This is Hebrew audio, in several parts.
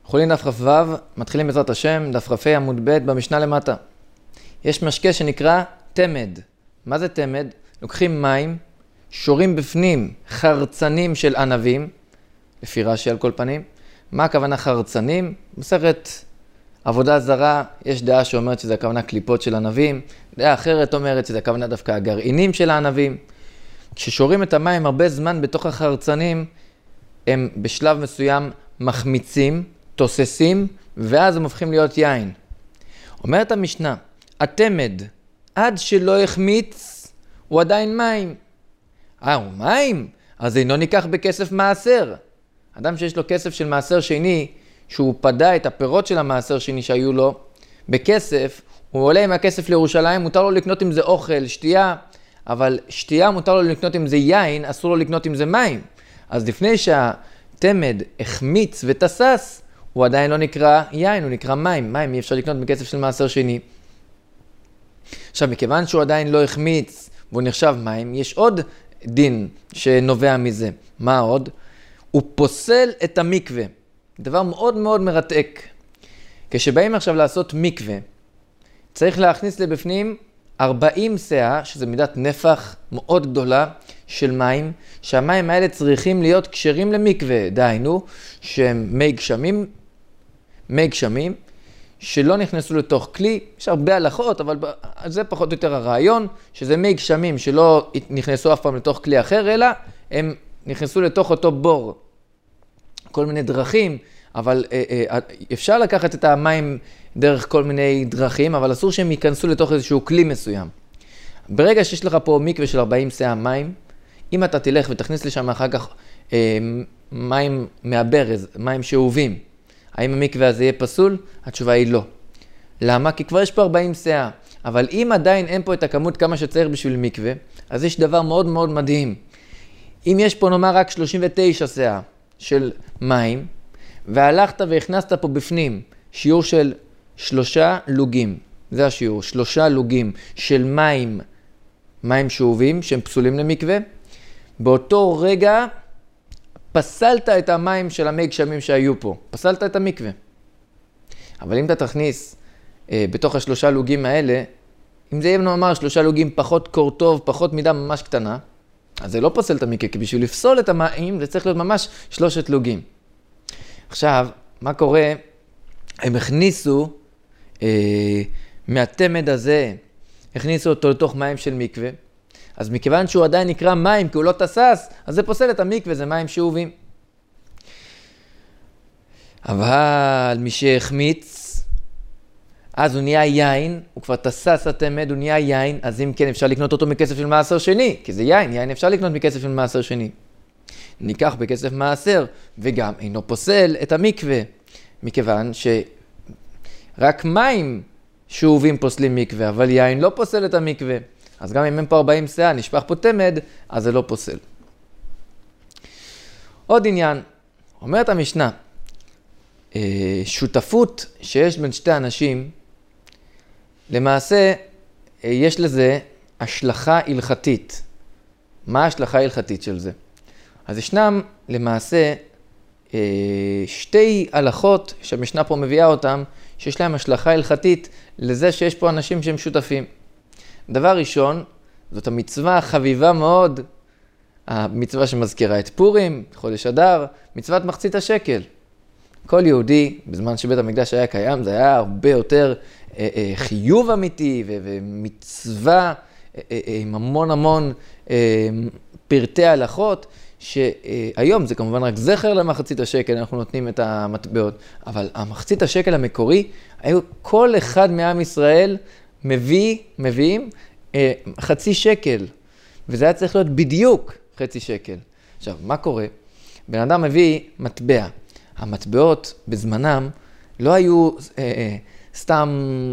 חולין דף כ"ו, מתחילים בעזרת השם, דף כ"ה עמוד ב' במשנה למטה. יש משקה שנקרא תמד. מה זה תמד? לוקחים מים, שורים בפנים חרצנים של ענבים, לפי רש"י על כל פנים. מה הכוונה חרצנים? מסכת עבודה זרה, יש דעה שאומרת שזה הכוונה קליפות של ענבים, דעה אחרת אומרת שזה הכוונה דווקא הגרעינים של הענבים. כששורים את המים הרבה זמן בתוך החרצנים, הם בשלב מסוים מחמיצים, תוססים, ואז הם הופכים להיות יין. אומרת המשנה, התמד, עד שלא החמיץ, הוא עדיין מים. הוא מים? אז אינו ניקח בכסף מעשר. אדם שיש לו כסף של מעשר שני, שהוא פדה את הפירות של המעשר שני שהיו לו, בכסף, הוא עולה עם הכסף לירושלים, מותר לו לקנות עם זה אוכל, שתייה, אבל שתייה מותר לו לקנות עם זה יין, אסור לו לקנות עם זה מים. אז לפני שהתמד החמיץ ותסס, הוא עדיין לא נקרא יין, הוא נקרא מים. מים אי אפשר לקנות בכסף של מעשר שני. עכשיו, מכיוון שהוא עדיין לא החמיץ והוא נחשב מים, יש עוד דין שנובע מזה. מה עוד? הוא פוסל את המקווה. דבר מאוד מאוד מרתק. כשבאים עכשיו לעשות מקווה, צריך להכניס לבפנים 40 סאה, שזה מידת נפח מאוד גדולה של מים, שהמים האלה צריכים להיות כשרים למקווה. דהיינו, שהם מי גשמים, שלא נכנסו לתוך כלי. יש הרבה הלכות, אבל זה פחות או יותר הרעיון, שזה מי גשמים שלא נכנסו אף פעם לתוך כלי אחר, אלא הם נכנסו לתוך אותו בור. כל מיני דרכים, אבל אפשר לקחת את המים דרך כל מיני דרכים, אבל אסור שהם ייכנסו לתוך איזשהו כלי מסוים. ברגע שיש לך פה מקווה של 40 סאה מים, אם אתה תלך ותכניס לשם אחר כך מים מהברז, מים שאובים, האם המקווה הזה יהיה פסול? התשובה היא לא. למה? כי כבר יש פה 40 סאה, אבל אם עדיין אין פה את הכמות כמה שצריך בשביל מקווה, אז יש דבר מאוד מאוד מדהים. אם יש פה נאמר רק 39 סאה של מים, והלכת והכנסת פה בפנים שיעור של 3 לוגים, זה השיעור, 3 לוגים של מים שאובים, שהם פסולים למקווה, באותו רגע פסלת את המים של המי גשמים שהיו פה, פסלת את המקווה. אבל אם אתה תכניס בתוך 3 לוגים האלה, אם זה יהיה נאמר 3 לוגים פחות קורטוב, פחות מידה ממש קטנה, אז זה לא פוסל את המקווה, כי בשביל לפסול את המים זה צריך להיות ממש 3 לוגים. עכשיו, מה קורה? הם הכניסו מהתמד הזה, הכניסו אותו לתוך מים של מקווה, אז מכיוון שהוא עדיין נקרא מים, כי הוא לא תסס, אז זה פוסל את המקווה, זה מים שאובים. אבל מי שהחמיץ, אז הוא נהיה יין, הוא כבר תסס התמד, הוא נהיה יין, אז אם כן אפשר לקנות אותו מכסף של מעשר שני, כי זה יין אפשר לקנות מכסף של מעשר שני. ניקח בכסף מעשר, וגם אינו פוסל את המקווה, מכיוון שרק מים שאובים פוסלים מקווה, אבל יין לא פוסל את המקווה. אז גם אם אין פה 40 סאה, נשפך פה תמד, אז זה לא פוסל. עוד עניין, אומרת המשנה, שותפות שיש בין שתי אנשים, למעשה יש לזה השלכה הלכתית. מה ההשלכה ההלכתית של זה? אז ישנם למעשה שתי הלכות שהמשנה פה מביאה אותם, שיש להם השלכה הלכתית לזה שיש פה אנשים שהם שותפים. דבר ראשון, זאת המצווה החביבה מאוד, המצווה שמזכירה את פורים, חודש אדר, מצוות מחצית השקל. כל יהודי, בזמן שבית המקדש היה קיים, זה היה הרבה יותר חיוב אמיתי ומצווה עם המון פרטי הלכות, שהיום זה כמובן רק זכר למחצית השקל, אנחנו נותנים את המטבעות, אבל המחצית השקל המקורי, היו כל אחד מעם ישראל מביאים חצי שקל, וזה היה צריך להיות בדיוק חצי שקל. עכשיו, מה קורה? בן אדם מביא מטבע. המטבעות בזמנם לא היו סתם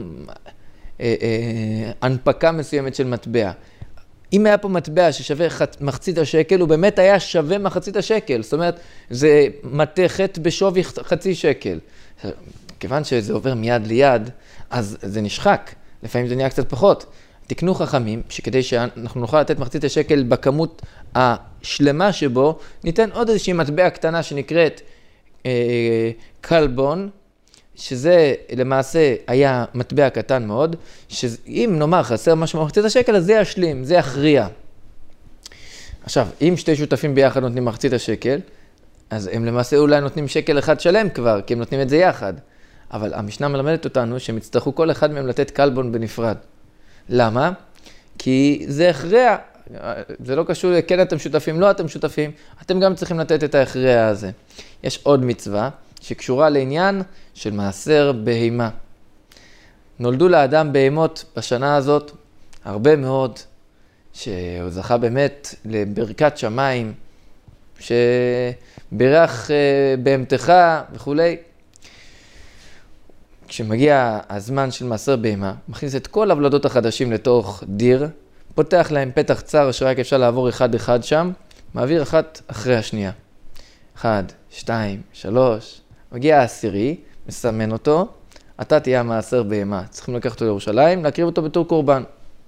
הנפקה מסוימת של מטבע. אם היה פה מטבע ששווה מחצית השקל, הוא באמת היה שווה מחצית השקל. זאת אומרת, זה מתכת בשווי חצי שקל. כיוון שזה עובר מיד ליד, אז זה נשחק. לפעמים זה נהיה קצת פחות. תקנו חכמים, שכדי שאנחנו נוכל לתת מחצית השקל בכמות השלמה שבו, ניתן עוד איזושהי מטבע קטנה שנקראת קלבון, שזה למעשה היה מטבע קטן מאוד, שאם נאמר חסר משהו במחצית השקל, אז זה ישלים, זה יכריע. עכשיו, אם שתי שותפים ביחד נותנים מחצית השקל, אז הם למעשה אולי נותנים שקל אחד שלם כבר, כי הם נותנים את זה יחד. אבל המשנה מלמדת אותנו שהם יצטרכו כל אחד מהם לתת קלבון בנפרד. למה? כי זה הכרע. זה לא קשור לכן אתם שותפים, לא אתם שותפים, אתם גם צריכים לתת את ההכרע הזה. יש עוד מצווה שקשורה לעניין של מעשר בהימה. נולדו לאדם בהימות בשנה הזאת הרבה מאוד, שהוא זכה באמת לברכת שמיים, שברך בהמתך וכו'. כשמגיע הזמן של מעשר בהימה, מכניס את כל הוולדות החדשים לתוך דיר, פותח להם פתח צר שרק אפשר לעבור אחד אחד שם, מעביר אחת אחרי השנייה. 1, 2, 3, מגיע העשירי, מסמן אותו, אתה תהיה המעשר בהימה. צריכים לקחת אותו לירושלים, להקריב אותו בתור קורבן.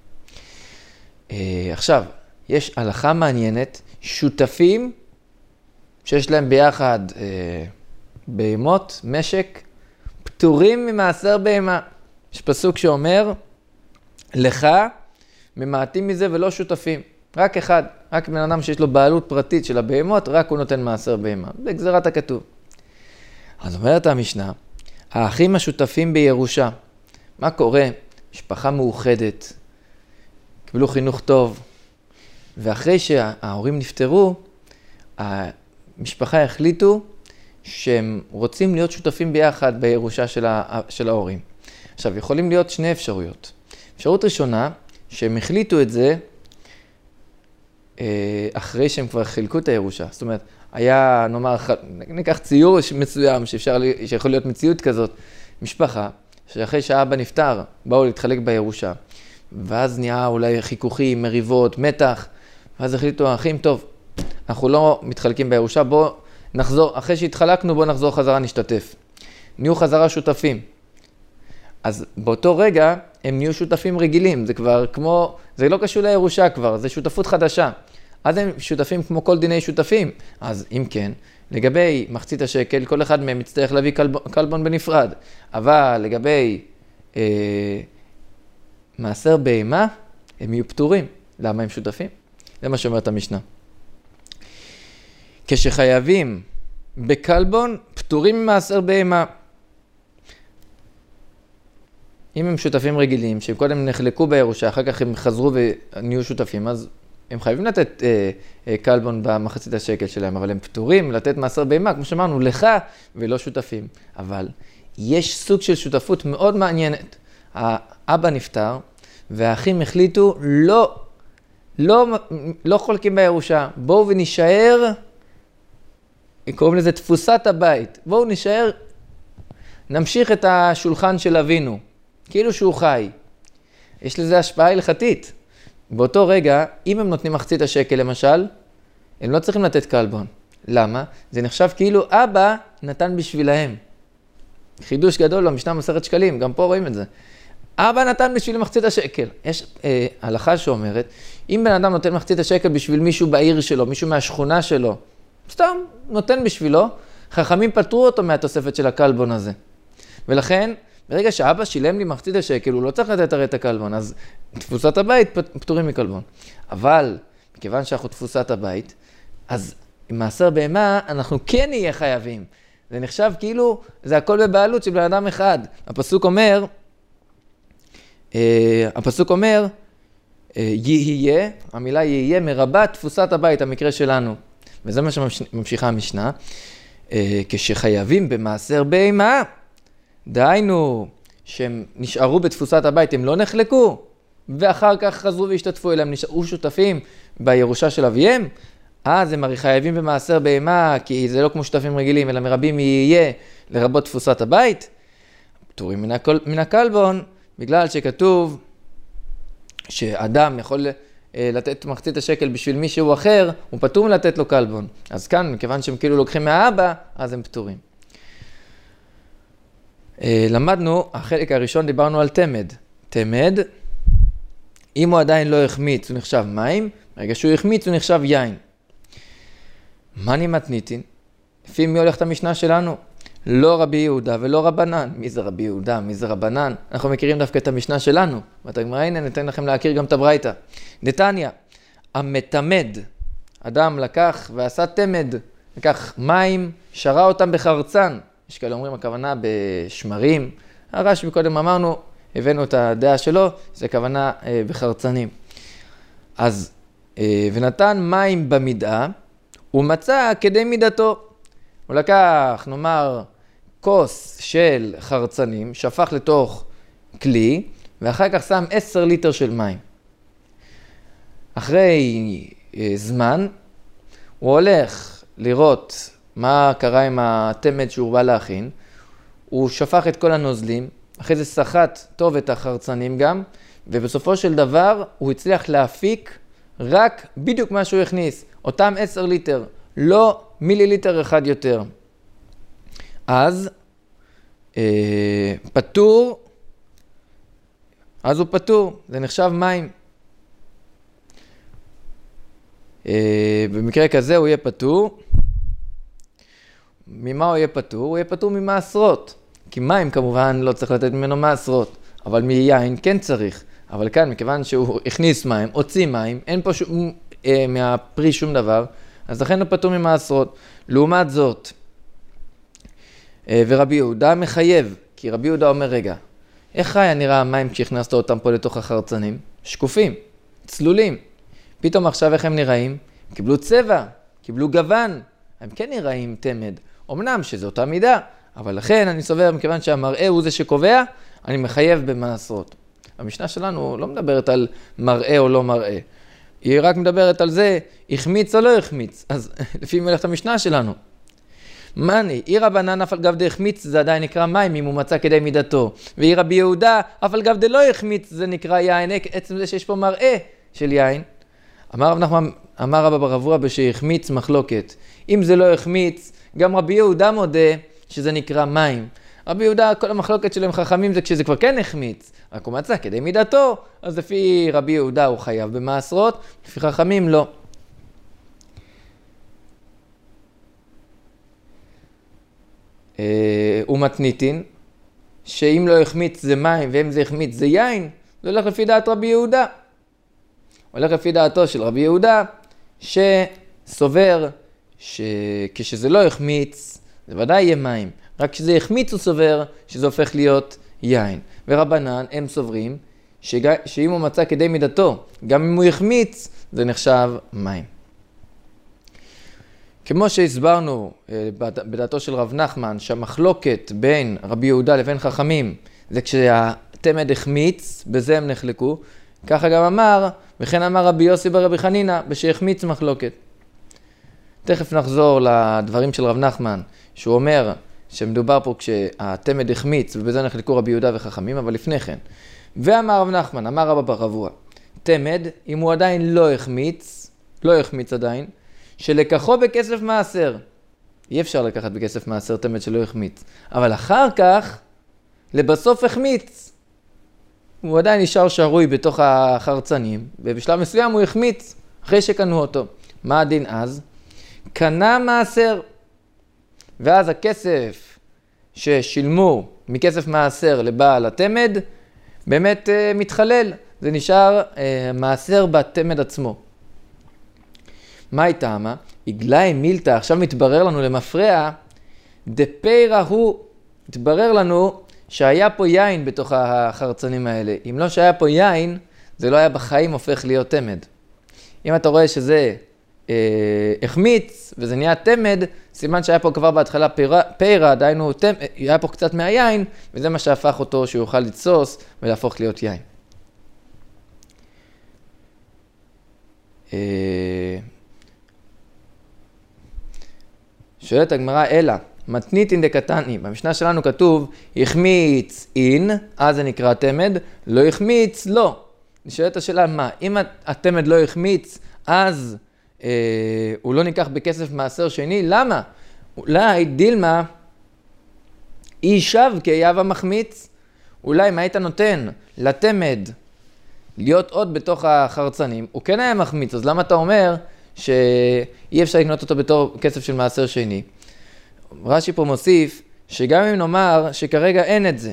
עכשיו, יש הלכה מעניינת, שותפים שיש להם ביחד בהימות, משק, פטורים ממעשר בהימה. יש פסוק שאומר, לך ממעטים מזה ולא שותפים. רק אחד, רק בן אדם שיש לו בעלות פרטית של הבהמות, רק הוא נותן מעשר בהימה. זה גזירת הכתוב. אז אומרת המשנה, האחים השותפים בירושה. מה קורה? משפחה מאוחדת, קיבלו חינוך טוב, ואחרי שההורים נפטרו, המשפחה החליטו שהם רוצים להיות שותפים ביחד בירושה של ההורים. עכשיו, יכולים להיות שני אפשרויות. אפשרות ראשונה, שהם החליטו את זה אחרי שהם כבר חילקו את הירושה. זאת אומרת, היה, נאמר, ניקח ציור מסוים שיכול להיות מציאות כזאת, משפחה, שאחרי שהאבא נפטר, באו להתחלק בירושה, ואז נהיה אולי חיכוכים, מריבות, מתח, ואז החליטו, האחים, טוב, אנחנו לא מתחלקים בירושה, בוא נחזור, אחרי שהתחלקנו, בוא נחזור חזרה, נשתתף. נהיו חזרה שותפים. אז באותו רגע, הם נהיו שותפים רגילים, זה כבר כמו, זה לא קשור לירושה כבר, זה שותפות חדשה. אז הם שותפים כמו כל דיני שותפים. אז אם כן, לגבי מחצית השקל, כל אחד מהם יצטרך להביא קלבון בנפרד. אבל לגבי מעשר בהימה, הם יהיו פטורים. למה הם שותפים? זה מה שאומרת המשנה. כשחייבים בקלבון, פטורים ממעשר בהימה. אם הם שותפים רגילים, שהם קודם נחלקו בירושה, אחר כך הם חזרו ונהיו שותפים, אז הם חייבים לתת קלבון במחצית השקל שלהם, אבל הם פטורים לתת מעשר בהימה, כמו שאמרנו, לך ולא שותפים. אבל יש סוג של שותפות מאוד מעניינת. האבא נפטר, והאחים החליטו לא חולקים בירושה, בואו ונשאר, קוראים לזה תפוסת הבית, בואו נשאר, נמשיך את השולחן של אבינו, כאילו שהוא חי. יש לזה השפעה הלכתית. באותו רגע, אם הם נותנים מחצית השקל למשל, הם לא צריכים לתת קלבון. למה? זה נחשב כאילו אבא נתן בשבילהם. חידוש גדול במשנה מסכת שקלים, גם פה רואים את זה. אבא נתן בשביל מחצית השקל. יש הלכה שאומרת, אם בן אדם נותן מחצית השקל בשביל מישהו בעיר שלו, מישהו מהשכונה שלו, סתם נותן בשבילו, חכמים פטרו אותו מהתוספת של הקלבון הזה. ולכן, ברגע שאבא שילם לי מחצית השקל, הוא לא צריך לתת הרי את הקלבון, אז תפוסת הבית פטורים מקלבון. אבל, מכיוון שאנחנו תפוסת הבית, אז עם מעשר בהמה אנחנו כן נהיה חייבים. זה נחשב כאילו, זה הכל בבעלות של בן אדם אחד. הפסוק אומר, יהיה, המילה יהיה מרבה תפוסת הבית, המקרה שלנו. וזה מה שממשיכה המשנה. כשחייבים במעשר בהמה, דהיינו שהם נשארו בתפוסת הבית, הם לא נחלקו, ואחר כך חזרו והשתתפו אליהם, נשארו שותפים בירושה של אביהם, אז הם הרי חייבים במעשר בהמה, כי זה לא כמו שותפים רגילים, אלא מרבים יהיה לרבות תפוסת הבית, פטורים מן הקלבון, בגלל שכתוב שאדם יכול לתת מחצית השקל בשביל מישהו אחר, הוא פטור לתת לו קלבון. אז כאן, מכיוון שהם כאילו לוקחים מהאבא, אז הם פטורים. למדנו, החלק הראשון דיברנו על תמד. תמד, אם הוא עדיין לא החמיץ, הוא נחשב מים, ברגע שהוא החמיץ, הוא נחשב יין. מה מתניתין? לפי מי הולכת המשנה שלנו? לא רבי יהודה ולא רבנן. מי זה רבי יהודה? מי זה רבנן? אנחנו מכירים דווקא את המשנה שלנו. בתגמרא, הנה ניתן לכם להכיר גם את הברייתא. דתניא, המתמד, אדם לקח ועשה תמד, לקח מים, שרה אותם בחרצן. יש כאלה אומרים הכוונה בשמרים. הרשב"י קודם אמרנו, הבאנו את הדעה שלו, זה כוונה בחרצנים. אז, ונתן מים במדעה, ומצא כדי מידתו. הוא לקח, נאמר, כוס של חרצנים, שפך לתוך כלי, ואחר כך שם 10 ליטר של מים. אחרי זמן, הוא הולך לראות מה קרה עם התמד שהוא בא להכין, הוא שפך את כל הנוזלים, אחרי זה סחט טוב את החרצנים גם, ובסופו של דבר הוא הצליח להפיק רק בדיוק מה שהוא הכניס, אותם 10 ליטר, לא מיליליטר אחד יותר. אז פטור, אז הוא פטור, זה נחשב מים. במקרה כזה הוא יהיה פטור. ממה הוא יהיה פטור? הוא יהיה פטור ממעשרות. כי מים כמובן לא צריך לתת ממנו מעשרות, אבל מיין כן צריך. אבל כאן, מכיוון שהוא הכניס מים, הוציא מים, אין פה מהפרי שום דבר, אז לכן הוא פטור ממעשרות. לעומת זאת, ורבי יהודה מחייב, כי רבי יהודה אומר, רגע, איך היה נראה המים כשהכנסת אותם פה לתוך החרצנים? שקופים, צלולים. פתאום עכשיו איך הם נראים? קיבלו צבע, קיבלו גוון, הם כן נראים תמד. אמנם שזו אותה מידה, אבל לכן אני סובר, מכיוון שהמראה הוא זה שקובע, אני מחייב במעשרות. המשנה שלנו לא מדברת על מראה או לא מראה. היא רק מדברת על זה, החמיץ או לא החמיץ. אז לפי מלאכת המשנה שלנו. מני, עיר רבנן אף על גב דהחמיץ, זה עדיין נקרא מים אם הוא מצא כדי מידתו. ועיר רבי יהודה אף על גב דלא החמיץ, זה נקרא יין, עצם זה שיש פה מראה של יין. אמר רבא בר אבוה בשהחמיץ מחלוקת. אם זה לא החמיץ, גם רבי יהודה מודה שזה נקרא מים. רבי יהודה, כל המחלוקת שלהם חכמים זה כשזה כבר כן החמיץ. רק הוא מצא כדי מידתו, אז לפי רבי יהודה הוא חייב במעשרות, לפי חכמים לא. ומתניתין, שאם לא החמיץ זה מים ואם זה החמיץ זה יין, זה הולך לפי דעת רבי יהודה. הולך לפי דעתו של רבי יהודה, שסובר שכשזה לא החמיץ, זה ודאי יהיה מים. רק כשזה החמיץ הוא סובר שזה הופך להיות יין. ורבנן הם סוברים שאם הוא מצא כדי מידתו, גם אם הוא החמיץ, זה נחשב מים. כמו שהסברנו בדעתו של רב נחמן, שהמחלוקת בין רבי יהודה לבין חכמים, זה כשהתמד החמיץ, בזה הם נחלקו, ככה גם אמר, וכן אמר רבי יוסי ברבי חנינא, בשהחמיץ מחלוקת. תכף נחזור לדברים של רב נחמן, שהוא אומר שמדובר פה כשהתמד החמיץ, ובזה נחלקו רבי יהודה וחכמים, אבל לפני כן. ואמר רב נחמן, אמר רבא בר אבוה, תמד, אם הוא עדיין לא החמיץ עדיין, שלקחו בכסף מעשר. אי אפשר לקחת בכסף מעשר תמד שלא החמיץ. אבל אחר כך, לבסוף החמיץ. הוא עדיין נשאר שרוי בתוך החרצנים, ובשלב מסוים הוא החמיץ, אחרי שקנו אותו. מה הדין אז? קנה מעשר. ואז הכסף ששילמו מכסף מעשר לבעל התמד, באמת מתחלל. זה נשאר מעשר בתמד עצמו. מה הייתה מה? עגלה מילתא, עכשיו מתברר לנו למפרע, דפיירה הוא, מתברר לנו שהיה פה יין בתוך החרצנים האלה. אם לא שהיה פה יין, זה לא היה בחיים הופך להיות תמד. אם אתה רואה שזה החמיץ וזה נהיה תמד, סימן שהיה פה כבר בהתחלה פיירה, דיינו, היה פה קצת מהיין, וזה מה שהפך אותו שהוא יוכל לתסוס ולהפוך להיות יין. שואלת הגמרא, אלא, מתניתין דקתני, במשנה שלנו כתוב, החמיץ אין, אז זה נקרא תמד, לא החמיץ, לא. שואלת השאלה, מה? אם התמד לא החמיץ, אז הוא לא ניקח בכסף מעשר שני, למה? אולי דילמה, אי שב כיהב המחמיץ, אולי מה היית נותן לתמד להיות עוד בתוך החרצנים, הוא כן היה מחמיץ, אז למה אתה אומר שאי אפשר לקנות אותו בתור כסף של מעשר שני? רש"י פה מוסיף, שגם אם נאמר שכרגע אין את זה,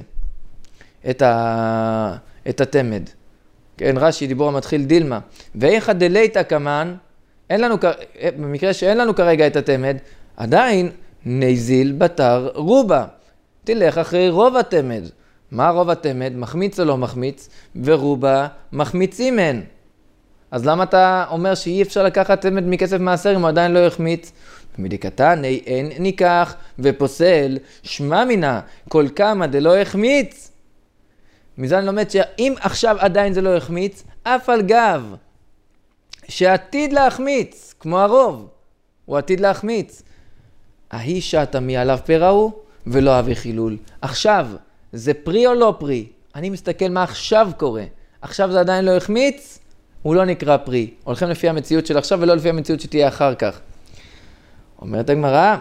את התמד. כן, רש"י דיבור המתחיל דילמה. ואיכא דלייתא קמן, במקרה שאין לנו כרגע את התמד, עדיין נזיל בתר רובה. תלך אחרי רוב התמד. מה רוב התמד? מחמיץ או לא מחמיץ? ורובה מחמיצים הן. אז למה אתה אומר שאי אפשר לקחת תמד מכסף מעשר אם הוא עדיין לא יחמיץ? מדיקתני אין ניקח ופוסל שמע מינה כל כמה דלא יחמיץ. מזה אני לומד שאם עכשיו עדיין זה לא יחמיץ, אף על גב שעתיד להחמיץ, כמו הרוב, הוא עתיד להחמיץ. ההיא שתה מעליו פרע הוא ולא אבי חילול. עכשיו, זה פרי או לא פרי? אני מסתכל מה עכשיו קורה. עכשיו זה עדיין לא יחמיץ, הוא לא נקרא פרי. הולכים לפי המציאות של עכשיו ולא לפי המציאות שתהיה אחר כך. אומרת הגמרא,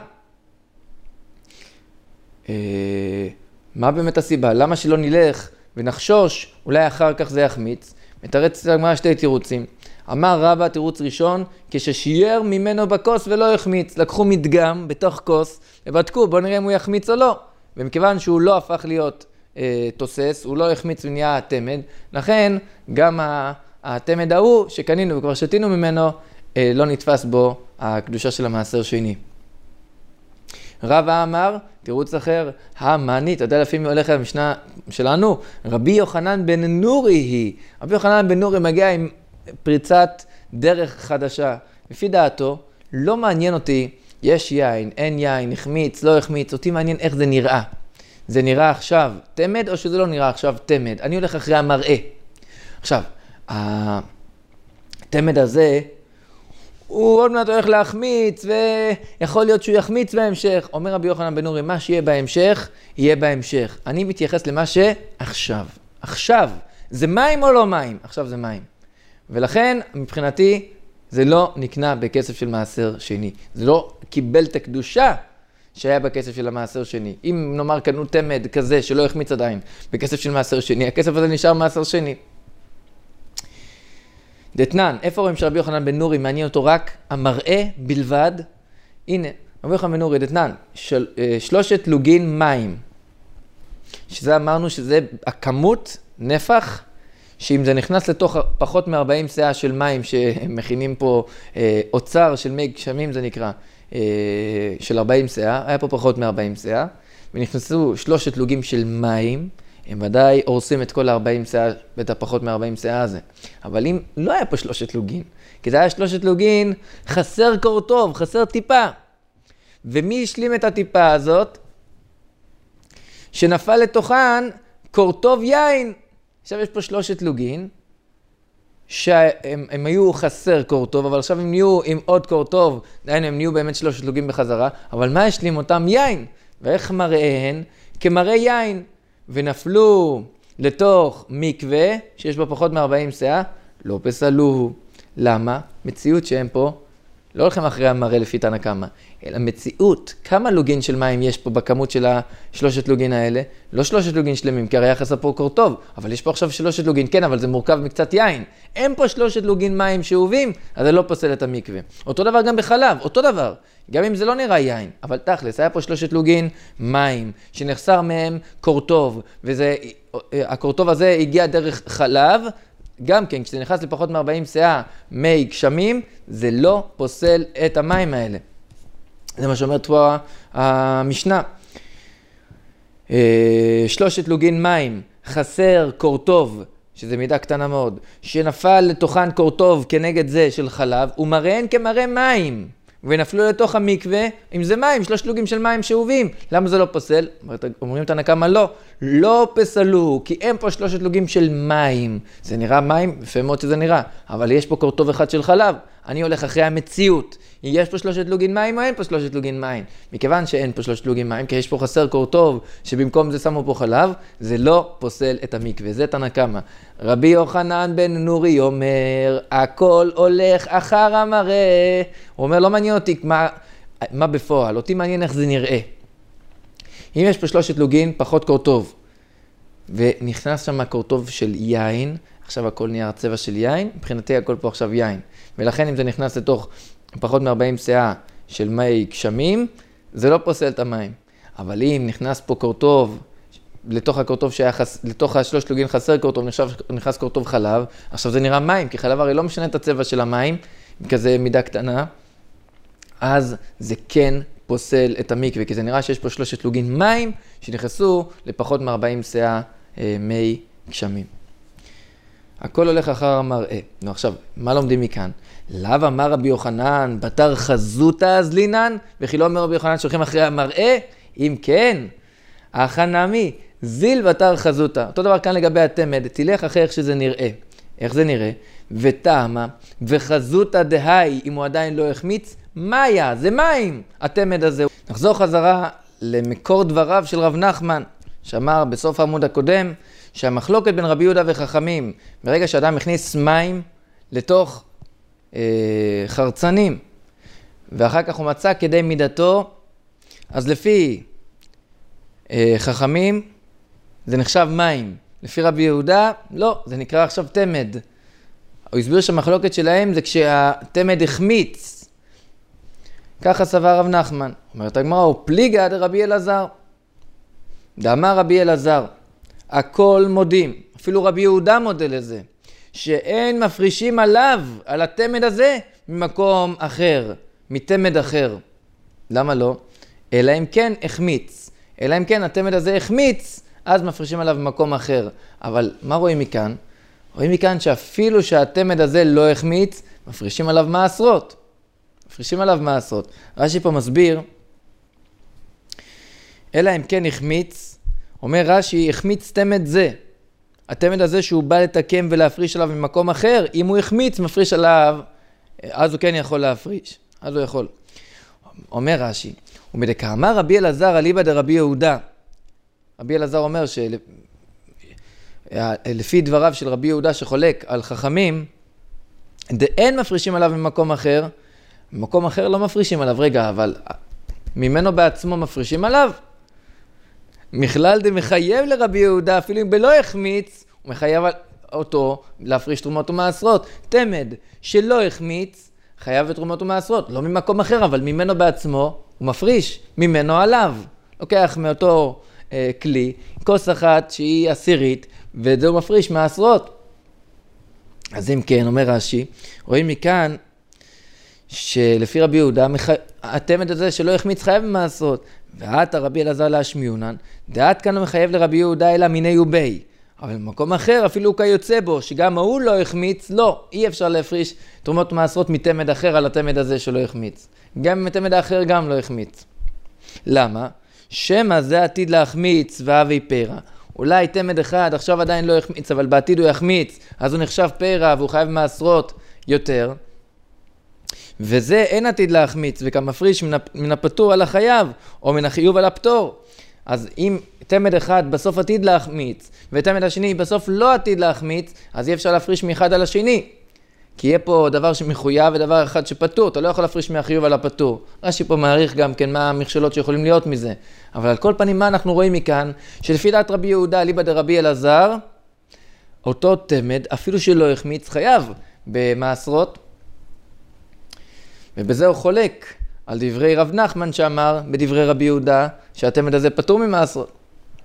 מה באמת הסיבה? למה שלא נלך ונחשוש, אולי אחר כך זה יחמיץ? מתרץ הגמרא שתי תירוצים. אמר רבא תירוץ ראשון, כששייר ממנו בכוס ולא יחמיץ. לקחו מדגם בתוך כוס ובדקו, בוא נראה אם הוא יחמיץ או לא. ומכיוון שהוא לא הפך להיות תוסס, הוא לא יחמיץ ונהיה התמד, לכן גם התמד ההוא שקנינו וכבר שתינו ממנו, לא נתפס בו הקדושה של המעשר שני. רבא אמר, תירוץ אחר, המאני, אתה יודע לפעמים הולך למשנה שלנו, רבי יוחנן בן נורי היא. רבי יוחנן בן נורי מגיע עם פריצת דרך חדשה. לפי דעתו, לא מעניין אותי, יש יין, אין יין, החמיץ, לא החמיץ, אותי מעניין איך זה נראה. זה נראה עכשיו תמד או שזה לא נראה עכשיו תמד? אני הולך אחרי המראה. עכשיו, התמד הזה, הוא עוד מעט הולך להחמיץ, ויכול להיות שהוא יחמיץ בהמשך. אומר רבי יוחנן בן נורי, מה שיהיה בהמשך, יהיה בהמשך. אני מתייחס למה שעכשיו. עכשיו, זה מים או לא מים? עכשיו זה מים. ולכן, מבחינתי, זה לא נקנה בכסף של מעשר שני. זה לא קיבל את הקדושה שהיה בכסף של המעשר שני. אם נאמר קנו תמד כזה שלא יחמיץ עדיין בכסף של מעשר שני, הכסף הזה נשאר מעשר שני. דתנן, איפה רואים שרבי יוחנן בן נורי מעניין אותו רק המראה בלבד? הנה, רבי יוחנן בן נורי, דתנן, 3 לוגין מים. שזה אמרנו שזה הכמות, נפח, שאם זה נכנס לתוך פחות מ-40 שאה של מים שמכינים פה אוצר של מי גשמים זה נקרא, של 40 שאה, היה פה פחות מ-40 שאה, ונכנסו 3 לוגים של מים, הם ודאי הורסים את כל ה-40 שאה ואת הפחות מ-40 שאה הזה. אבל אם לא היה פה 3 לוגין, כי זה היה 3 לוגין, חסר קור טוב, חסר טיפה. ומי השלים את הטיפה הזאת? שנפל לתוכן קור טוב יין. עכשיו יש פה 3 לוגין, שהם היו חסר קור טוב, אבל עכשיו הם נהיו עם עוד קור טוב, דהיינו הם נהיו באמת 3 לוגים בחזרה, אבל מה השלים אותם? יין. ואיך מראיהן? כמראה יין. ונפלו לתוך מקווה, שיש בו פחות מ-40 שאה, לא פסלוהו. למה? מציאות שהם פה, לא הולכים אחרי המראה לפי תנא קמא, אלא מציאות, כמה לוגין של מים יש פה בכמות של 3 לוגין האלה? לא 3 לוגין שלמים, כי הרי היה חסר פה קור טוב, אבל יש פה עכשיו 3 לוגין, כן, אבל זה מורכב מקצת יין. אין פה 3 לוגין מים שאובים, אז זה לא פוסל את המקווה. אותו דבר גם בחלב, אותו דבר. גם אם זה לא נראה יין, אבל תכלס, היה פה 3 לוגין מים, שנחסר מהם קור טוב, הקור טוב הזה הגיע דרך חלב, גם כן, כשזה נכנס לפחות מ-40 שאה מי גשמים, זה לא פוסל את המים האלה. זה מה שאומרת פה המשנה. 3 לוגין מים, חסר קור טוב, שזה מידה קטנה מאוד, שנפל לתוכן קור טוב כנגד זה של חלב, ומראיהן כמראה מים, ונפלו לתוך המקווה, אם זה מים, 3 לוגים של מים שאובים. למה זה לא פוסל? אומרים תנא קמא לא פסלו, כי אין פה 3 לוגים של מים. זה נראה מים, יפה מאוד שזה נראה, אבל יש פה קור טוב אחד של חלב. אני הולך אחרי המציאות. יש פה 3 לוגין מים או אין פה 3 לוגין מים? מכיוון שאין פה 3 לוגין מים, כי יש פה חסר קור טוב, שבמקום זה שמו פה חלב, זה לא פוסל את המקווה. זה תנא קמא. רבי יוחנן בן נורי אומר, הכל הולך אחר המראה. הוא אומר, לא מעניין אותי מה בפועל, אותי מעניין איך זה נראה. אם יש פה 3 לוגין, פחות קור טוב, ונכנס שם קור טוב של יין, עכשיו הכל נהיה צבע של יין, מבחינתי הכל פה עכשיו יין. ולכן אם זה נכנס לתוך פחות מ-40 שאה של מי גשמים, זה לא פוסל את המים. אבל אם נכנס פה קורטוב, לתוך הקורטוב לתוך השלוש לוגין חסר קורטוב, נכנס קורטוב חלב, עכשיו זה נראה מים, כי חלב הרי לא משנה את הצבע של המים, כזה מידה קטנה, אז זה כן פוסל את המקווה, כי זה נראה שיש פה 3 לוגין מים, שנכנסו לפחות מ-40 שאה מי גשמים. הכל הולך אחר המראה. נו עכשיו, מה לומדים מכאן? לאו אמר רבי יוחנן, בתר חזותא אזלינן, וכי לא אומר רבי יוחנן שהולכים אחרי המראה? אם כן, החנמי, זיל בתר חזותא. אותו דבר כאן לגבי התמד, תלך אחרי איך שזה נראה. איך זה נראה? וטעמה, וחזותא דהי, אם הוא עדיין לא החמיץ, מה היה? זה מים, התמד הזה. נחזור חזרה למקור דבריו של רב נחמן, שאמר בסוף העמוד הקודם, שהמחלוקת בין רבי יהודה וחכמים, ברגע שאדם הכניס מים לתוך חרצנים, ואחר כך הוא מצא כדי מידתו, אז לפי חכמים זה נחשב מים. לפי רבי יהודה, לא, זה נקרא עכשיו תמד. הוא הסביר שהמחלוקת שלהם זה כשהתמד החמיץ. ככה סבר רב נחמן. אומרת הגמרא, הוא פליגא דרבי אלעזר. דאמר רבי אלעזר, הכל מודים, אפילו רבי יהודה מודה לזה, שאין מפרישים עליו, על התמד הזה, ממקום אחר, מתמד אחר. למה לא? אלא אם כן החמיץ. אלא אם כן התמד הזה החמיץ, אז מפרישים עליו במקום אחר. אבל מה רואים מכאן? רואים מכאן שאפילו שהתמד הזה לא החמיץ, מפרישים עליו מעשרות. מפרישים עליו מעשרות. רש"י פה מסביר, אלא אם כן החמיץ, אומר רש"י, החמיץ תמד זה. התמד הזה שהוא בא לתקם ולהפריש עליו ממקום אחר, אם הוא החמיץ, מפריש עליו, אז הוא כן יכול להפריש. אז הוא יכול. אומר רש"י, ומדכאמר רבי אלעזר אליבא דרבי יהודה. רבי אלעזר אומר שלפי דבריו של רבי יהודה שחולק על חכמים, אין מפרישים עליו ממקום אחר, ממקום אחר לא מפרישים עליו. רגע, אבל ממנו בעצמו מפרישים עליו? מכלל דמחייב לרבי יהודה, אפילו אם בלא החמיץ, הוא מחייב אותו להפריש תרומות ומעשרות. תמד שלא החמיץ, חייב בתרומות ומעשרות. לא ממקום אחר, אבל ממנו בעצמו הוא מפריש, ממנו עליו. לוקח מאותו כלי, כוס אחת שהיא עשירית, וזה הוא מפריש מעשרות. אז אם כן, אומר רש"י, רואים מכאן שלפי רבי יהודה, התמד הזה שלא החמיץ חייב במעשרות. ועתה רבי אלעזר להשמיעונן, דעת כאן לא מחייב לרבי יהודה אלא מיני ובי. אבל במקום אחר אפילו הוא כיוצא בו, שגם הוא לא החמיץ, לא, אי אפשר להפריש תרומות ומעשרות מתמד אחר על התמד הזה שלא החמיץ. גם אם התמד האחר גם לא החמיץ. למה? שמא זה עתיד להחמיץ והווי פרע. אולי תמד אחד עכשיו עדיין לא החמיץ, אבל בעתיד הוא יחמיץ, אז הוא נחשב פרע והוא חייב מעשרות יותר. וזה אין עתיד להחמיץ, וכמפריש מן הפטור על החייב, או מן החיוב על הפטור. אז אם תמד אחד בסוף עתיד להחמיץ, ותמד השני בסוף לא עתיד להחמיץ, אז אי אפשר להפריש מאחד על השני. כי יהיה פה דבר שמחויב ודבר אחד שפטור, אתה לא יכול להפריש מהחיוב על הפטור. רש"י פה מעריך גם כן מה המכשלות שיכולים להיות מזה. אבל על כל פנים מה אנחנו רואים מכאן? שלפי דעת רבי יהודה, אליבא דרבי אלעזר, אותו תמד, אפילו שלא החמיץ, חייב במעשרות. ובזה הוא חולק על דברי רב נחמן שאמר בדברי רבי יהודה שהתמד הזה פטור ממעשרות.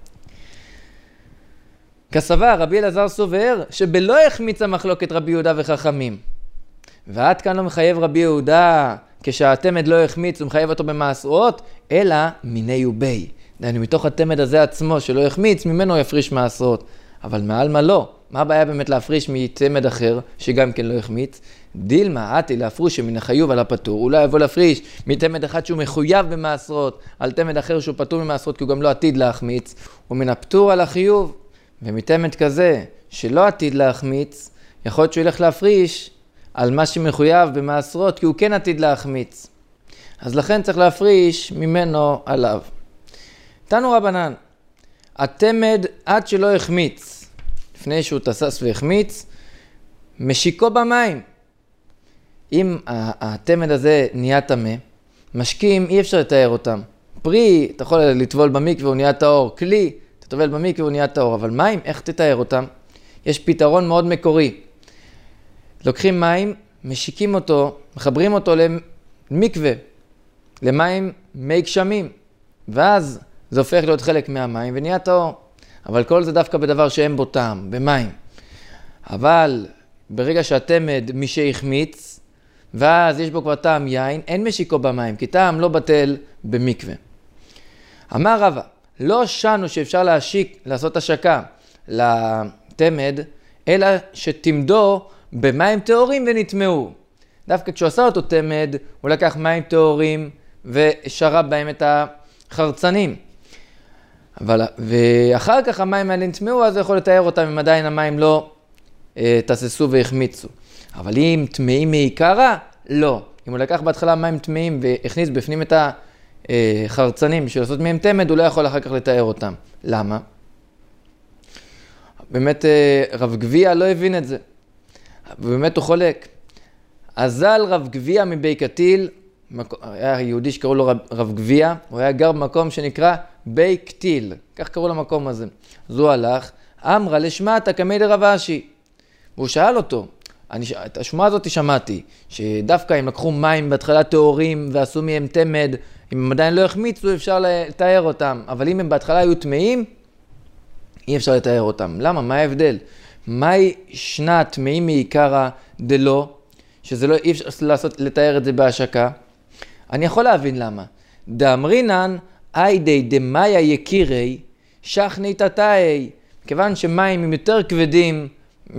כסבר רבי אלעזר סובר שבלא החמיץ המחלוקת רבי יהודה וחכמים. ועד כאן לא מחייב רבי יהודה כשהתמד לא החמיץ הוא מחייב אותו במעשרות, אלא מיני ובי. דהיינו מתוך התמד הזה עצמו שלא החמיץ, ממנו יפריש מעשרות. אבל מעל מה לא? מה הבעיה באמת להפריש מתמד אחר שגם כן לא החמיץ? דילמה, עתי להפריש מן החיוב על הפטור. אולי יבוא להפריש מתמד אחד שהוא מחויב במעשרות, על תמד אחר שהוא פטור ממעשרות כי הוא גם לא עתיד להחמיץ, ומן הפטור על החיוב. ומתמד כזה שלא עתיד להחמיץ, יכול להיות שהוא ילך להפריש על מה שמחויב במעשרות כי הוא כן עתיד להחמיץ. אז לכן צריך להפריש ממנו עליו. תנו רבנן, התמד עד שלא החמיץ, לפני שהוא תסס והחמיץ, משיקו במים. אם התמד הזה נהיה טמא, משקים אי אפשר לתאר אותם. פרי, אתה יכול לטבול במקווה והוא נהיה טהור. כלי, אתה טובל במקווה והוא נהיה טהור. אבל מים, איך תתאר אותם? יש פתרון מאוד מקורי. לוקחים מים, משיקים אותו, מחברים אותו למקווה, למים מי גשמים, ואז זה הופך להיות חלק מהמים ונהיה טהור. אבל כל זה דווקא בדבר שאין בו טעם, במים. אבל ברגע שהתמד מי שהחמיץ, ואז יש בו כבר טעם יין, אין משיקו במים, כי טעם לא בטל במקווה. אמר רבא, לא שנו שאפשר לעשות השקה לתמד, אלא שתמדו במים טהורים ונטמעו. דווקא כשהוא עשה אותו תמד, הוא לקח מים טהורים ושרב בהם את החרצנים. ואחר כך המים האלה נטמעו, אז הוא יכול לתאר אותם אם עדיין המים לא תססו והחמיצו. אבל אם טמאים מעיקרה, לא. אם הוא לקח בהתחלה מים טמאים והכניס בפנים את החרצנים בשביל לעשות מהם תמד, הוא לא יכול אחר כך לתאר אותם. למה? באמת רב גביע לא הבין את זה. ובאמת הוא חולק. אזל רב גביע מבי קטיל, היה יהודי שקראו לו רב גביע, הוא היה גר במקום שנקרא בי קטיל, כך קראו למקום הזה. אז הוא הלך, אמרה לשמעת כמי לרב אשי. והוא שאל אותו, את השמועה הזאת שמעתי, שדווקא אם לקחו מים בהתחלה טהורים ועשו מהם תמד, אם הם עדיין לא החמיצו אפשר לתאר אותם, אבל אם הם בהתחלה היו טמאים, אי אפשר לתאר אותם. למה? מה ההבדל? מהי שנת טמאים מעיקרא דלא, שזה לא אי אפשר לתאר את זה בהשקה? אני יכול להבין למה. דאמרינן איידי דמאיה יקירי שכני תתאי, כיוון שמים הם יותר כבדים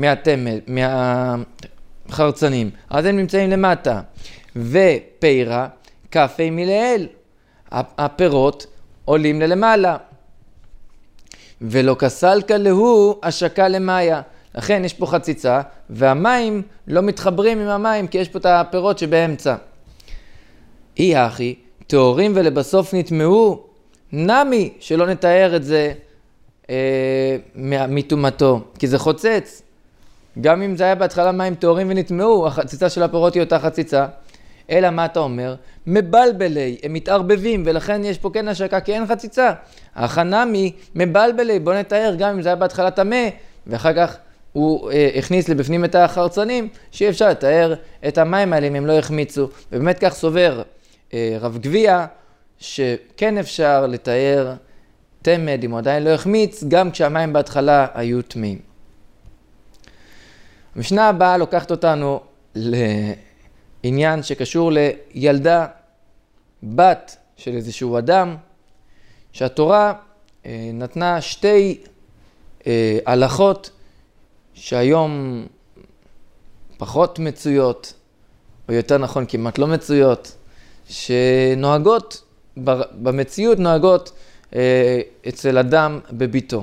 מהחרצנים, אז הם נמצאים למטה. ופירה קפי מלאל, הפירות עולים ללמעלה. ולא כסלקה להו השקה למאיה. לכן יש פה חציצה, והמים לא מתחברים עם המים, כי יש פה את הפירות שבאמצע. אי אחי, טהורים ולבסוף נטמעו, נמי שלא נתאר את זה מטומאתו, כי זה חוצץ. גם אם זה היה בהתחלה מים טהורים ונטמעו, החציצה של הפירות היא אותה חציצה. אלא מה אתה אומר? מבלבלי, הם מתערבבים, ולכן יש פה כן השקה, כי אין חציצה. החנמי מבלבלי, בוא נתאר גם אם זה היה בהתחלה טמא, ואחר כך הוא הכניס לבפנים את החרצנים, שאי אפשר לתאר את המים האלה אם הם לא החמיצו. ובאמת כך סובר רב גביע, שכן אפשר לתאר תמד אם הוא עדיין לא החמיץ, גם כשהמים בהתחלה היו טמאים. המשנה הבאה לוקחת אותנו לעניין שקשור לילדה, בת של איזשהו אדם, שהתורה נתנה שתי הלכות שהיום פחות מצויות, או יותר נכון כמעט לא מצויות, שנוהגות, במציאות נוהגות אצל אדם בביתו.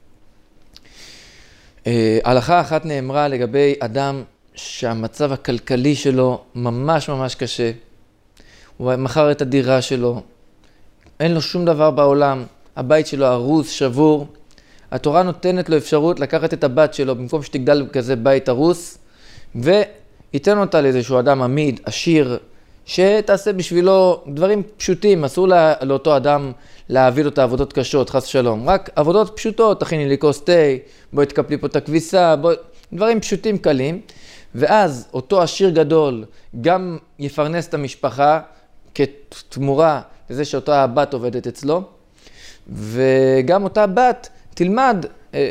הלכה אחת נאמרה לגבי אדם שהמצב הכלכלי שלו ממש ממש קשה. הוא מכר את הדירה שלו, אין לו שום דבר בעולם, הבית שלו הרוס, שבור. התורה נותנת לו אפשרות לקחת את הבת שלו במקום שתגדל כזה בית הרוס, וייתן אותה לאיזשהו אדם עמיד, עשיר, שתעשה בשבילו דברים פשוטים. אסור לאותו אדם להביא לו את העבודות קשות, חס שלום. רק עבודות פשוטות, תכיני לי כוס תה, בואי תקפלי פה את הכביסה, דברים פשוטים קלים. ואז אותו עשיר גדול גם יפרנס את המשפחה כתמורה לזה שאותה הבת עובדת אצלו, וגם אותה בת תלמד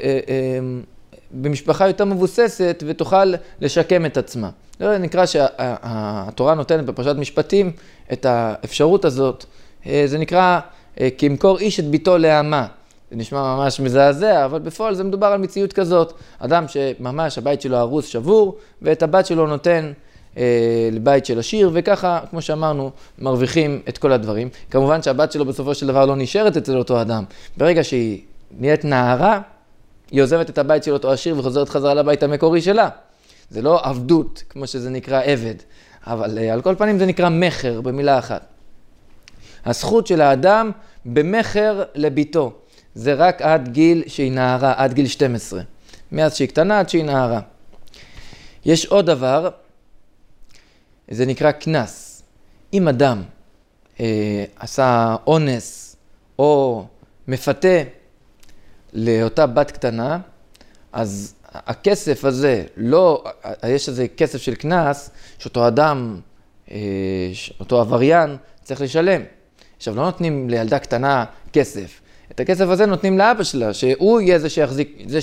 במשפחה יותר מבוססת ותוכל לשקם את עצמה. זה נקרא שהתורה נותנת בפרשת משפטים את האפשרות הזאת. זה נקרא כמכור איש את ביתו לאמה. זה נשמע ממש מזעזע, אבל בפועל זה מדובר על מציאות כזאת. אדם שממש הבית שלו הרוס שבור, ואת הבת שלו נותן לבית של עשיר, וככה, כמו שאמרנו, מרוויחים את כל הדברים. כמובן שהבת שלו בסופו של דבר לא נשארת אצל אותו אדם. ברגע שהיא נהיית נערה, היא עוזבת את הבית של אותו עשיר וחוזרת חזרה לבית המקורי שלה. זה לא עבדות, כמו שזה נקרא עבד, אבל על כל פנים זה נקרא מחר במילה אחת. הזכות של האדם במחר לביתו, זה רק עד גיל שהיא נערה, עד גיל 12. מאז שהיא קטנה עד שהיא נערה. יש עוד דבר, זה נקרא כנס. אם אדם עשה אונס או מפתה לאותה בת קטנה, אז הכסף הזה, לא, יש איזה כסף של כנס, שאותו אדם, אותו עבריין, צריך לשלם. עכשיו, לא נותנים לילדה קטנה כסף. את הכסף הזה נותנים לאבא שלה, שהוא יהיה זה שיחזיק, זה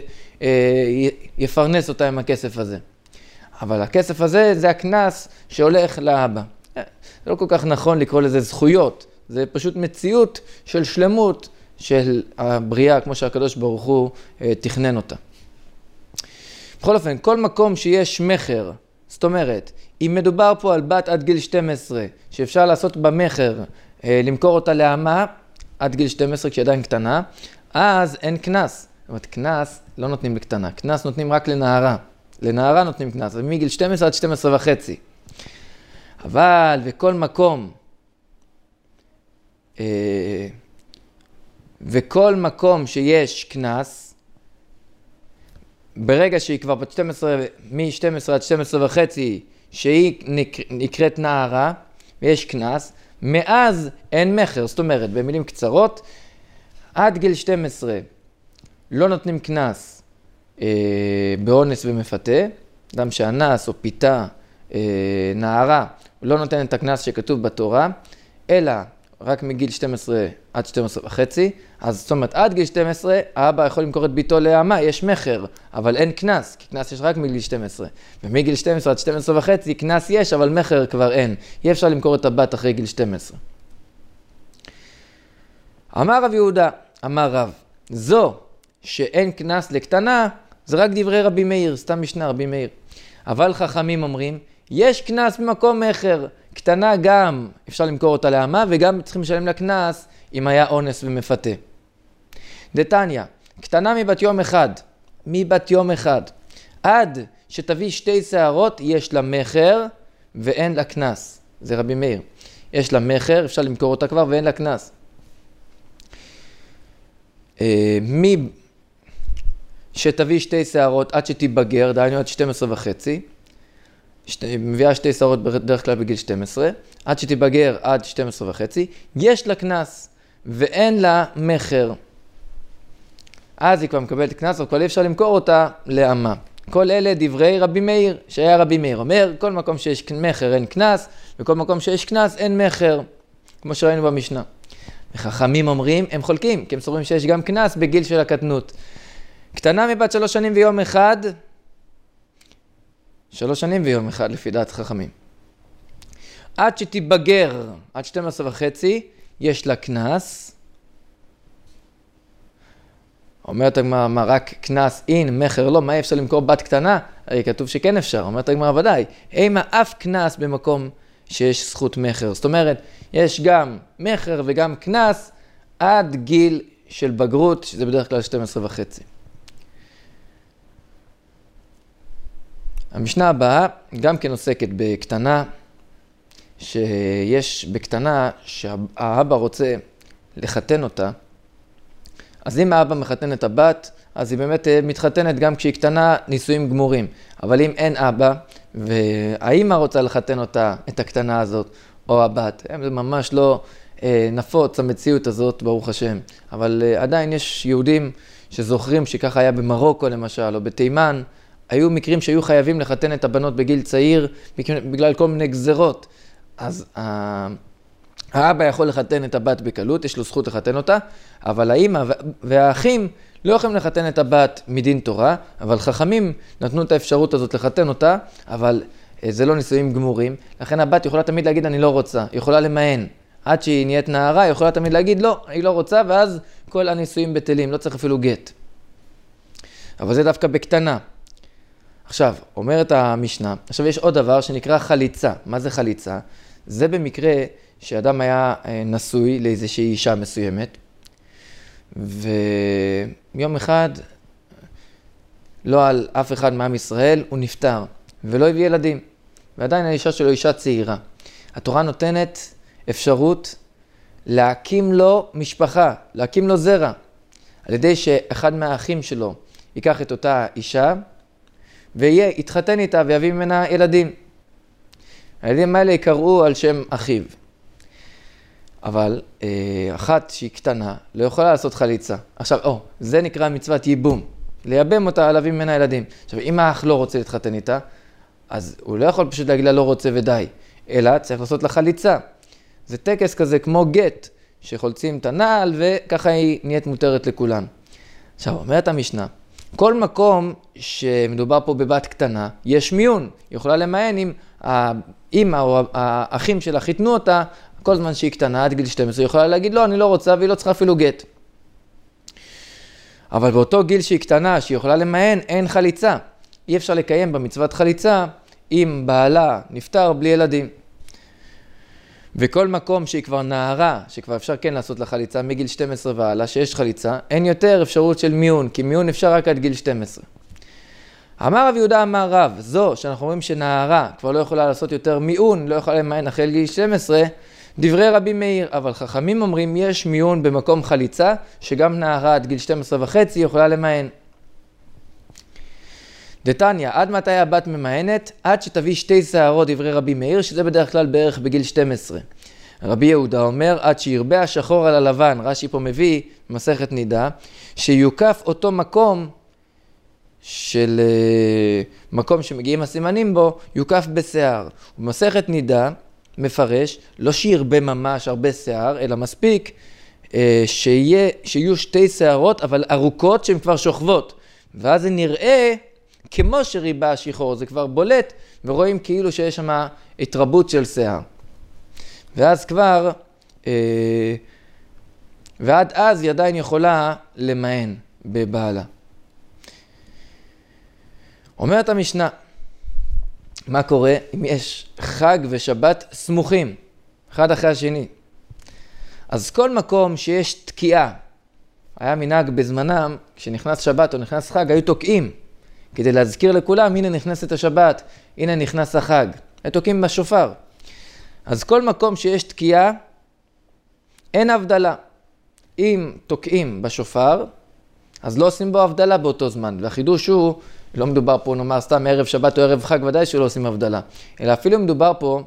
שיפרנס אותה עם הכסף הזה. אבל הכסף הזה זה הכנס שהולך לאבא. זה לא כל כך נכון לקרוא לזה זכויות, זה פשוט מציאות של שלמות של הבריאה, כמו שהקדוש ברוך הוא תכנן אותה. בכל אופן, כל מקום שיש מחר, זאת אומרת, אם מדובר פה על בת עד גיל 12, שאפשר לעשות במחר, למכור אותה לאמה, עד גיל 12 כשהיא עדיין קטנה, אז אין כנס. זאת אומרת, כנס לא נותנים לקטנה, כנס נותנים רק לנערה. לנערה נותנים כנס, מגיל 12 עד 12 וחצי. אבל וכל מקום שיש כנס, ברגע שהיא כבר בת 12, מ-12 עד 12 וחצי, שהיא נקראת נערה, ויש כנס, מאז אין מחר, זאת אומרת, במילים קצרות, עד גיל 12 לא נותנים כנס באונס ומפתה, אדם שאנס או פיתה נערה, לא נותן את הכנס שכתוב בתורה, אלא רק מגיל 12 עד 12 וחצי, אז זאת אומרת, עד גיל 12, האבא יכול למכור את ביתו לאמה, יש מחר, אבל אין כנס, כי כנס יש רק מגיל 12. ומגיל 12 עד 12 וחצי, כנס יש, אבל מחר כבר אין. אי אפשר למכור את הבת אחרי גיל 12. אמר רב יהודה, אמר רב, זו שאין כנס לקטנה, זה רק דברי רבי מאיר, סתם משנה רבי מאיר. אבל חכמים אומרים, יש כנס במקום מחר, קטנה גם אפשר למכור אותה לאמה, וגם צריכים לשלם לה כנס אם היה אונס ומפתה. דתניא, קטנה מבת יום אחד, עד שתביא 2 שערות, יש לה מחר ואין לה כנס. זה רבי מאיר. יש לה מחר, אפשר למכור אותה כבר ואין לה כנס. שתביא 2 שערות עד שתיבגר, דהיינו עד 12 וחצי, מביאה 2 שערות בדרך כלל בגיל 12, עד שתיבגר עד 12 וחצי, יש לה כנס ואין לה מחר. אז היא כבר מקבלת כנס, אבל כבר אפשר למכור אותה לאמה. כל אלה דברי רבי מאיר, שהיה רבי מאיר אומר, כל מקום שיש מחר אין כנס, וכל מקום שיש כנס אין מחר, כמו שראינו במשנה. וחכמים אומרים, הם חולקים, כי הם סוברים שיש גם כנס בגיל של הקטנות. קטנה מבת 3 שנים ויום אחד, 3 שנים ויום אחד לפי דעת חכמים. עד שתיבגר, עד 12 וחצי, יש לה כנס. אומרת הגמרא, מה רק כנס אין, מחר לא, מה אפשר למכור בת קטנה? הרי כתוב שכן אפשר, אומרת הגמרא ודאי. אימה אף כנס במקום שיש זכות מחר. זאת אומרת, יש גם מחר וגם כנס עד גיל של בגרות, שזה בדרך כלל 12 וחצי. המשנה הבאה גם כן עוסקת בקטנה, שיש בקטנה שהאבא רוצה לחתן אותה, אז אם האבא מחתן את הבת, אז היא באמת מתחתנת גם כשהיא קטנה נישואים גמורים. אבל אם אין אבא, והאמא רוצה לחתן אותה, את הקטנה הזאת, או הבת, זה ממש לא נפוץ המציאות הזאת, ברוך השם. אבל עדיין יש יהודים שזוכרים שככה היה במרוקו למשל, או בתימן, היו מקרים שהיו חייבים לחתן את הבנות בגיל צעיר, בגלל כל מיני גזרות. אז האבא יכול לחתן את הבת בקלות, יש לו זכות לחתן אותה, אבל האמא והאחים לא יכולים לחתן את הבת מדין תורה, אבל חכמים נתנו את האפשרות הזאת לחתן אותה, אבל זה לא נישואים גמורים, לכן הבת יכולה תמיד להגיד אני לא רוצה, היא יכולה למען. עד שהיא נהיית נערה, היא יכולה תמיד להגיד לא, היא לא רוצה, ואז כל הנישואים בטלים, לא צריך אפילו גט. אבל זה דווקא בקטנה. עכשיו, אומרת המשנה, עכשיו יש עוד דבר שנקרא חליצה. מה זה חליצה? זה במקרה שאדם היה נשוי לאיזושהי אישה מסוימת, ויום אחד, לא על אף אחד מעם ישראל, הוא נפטר, ולא הביא ילדים. ועדיין האישה שלו אישה צעירה. התורה נותנת אפשרות להקים לו משפחה, להקים לו זרע, על ידי שאחד מהאחים שלו ייקח את אותה אישה, ויתחתן איתה ויביא ממנה ילדים. הילדים האלה יקראו על שם אחיו. אבל אחת שהיא קטנה לא יכולה לעשות חליצה. עכשיו, זה נקרא מצוות ייבום. לייבם אותה, להביא ממנה ילדים. עכשיו, אם האח לא רוצה להתחתן איתה, אז הוא לא יכול פשוט להגיד לה לא רוצה ודי. אלא צריך לעשות לה חליצה. זה טקס כזה כמו גט, שחולצים את הנעל וככה היא נהיית מותרת לכולם. עכשיו, אומרת המשנה, כל מקום שמדובר פה בבת קטנה, יש מיון. היא יכולה למען אם האמא או האחים שלה חיתנו אותה, כל זמן שהיא קטנה, עד גיל 12, היא יכולה להגיד, לא, אני לא רוצה, והיא לא צריכה אפילו גט. אבל באותו גיל שהיא קטנה, שהיא יכולה למען, אין חליצה. אי אפשר לקיים במצוות חליצה, אם בעלה נפטר בלי ילדים. וכל מקום שהיא כבר נערה, שכבר אפשר כן לעשות לה חליצה, מגיל 12 והלאה, שיש חליצה, אין יותר אפשרות של מיון, כי מיון אפשר רק עד גיל 12. אמר רב יהודה אמר רב, זו שאנחנו רואים שנערה כבר לא יכולה לעשות יותר מיון, לא יכולה למען אחרי גיל 12, דברי רבי מאיר, אבל חכמים אומרים יש מיון במקום חליצה, שגם נערה עד גיל 12 וחצי יכולה למען. דתניא, עד מתי הבת ממענת? עד שתביא 2 שערות, דברי רבי מאיר, שזה בדרך כלל בערך בגיל 12. רבי יהודה אומר, עד שירבה השחור על הלבן, רש"י פה מביא, מסכת נידה, שיוקף אותו מקום של מקום שמגיעים הסימנים בו, יוקף בשיער. במסכת נידה מפרש, לא שירבה ממש הרבה שיער, אלא מספיק שיהיו 2 שערות, אבל ארוכות שהן כבר שוכבות. ואז זה נראה כמו שריבה השחור, זה כבר בולט, ורואים כאילו שיש שם התרבות של שיער. ואז כבר, ועד אז היא עדיין יכולה למען בבעלה. אומרת המשנה, מה קורה אם יש חג ושבת סמוכים, אחד אחרי השני? אז כל מקום שיש תקיעה, היה מנהג בזמנם, כשנכנס שבת או נכנס חג, היו תוקעים, כדי להזכיר לכולם, הנה נכנסת השבת, הנה נכנס החג. היו תוקעים בשופר. אז כל מקום שיש תקיעה, אין הבדלה. אם תוקעים בשופר, אז לא עושים בו הבדלה באותו זמן. והחידוש הוא, לא מדובר פה נאמר סתם ערב שבת או ערב חג, ודאי שלא עושים הבדלה. אלא אפילו מדובר פה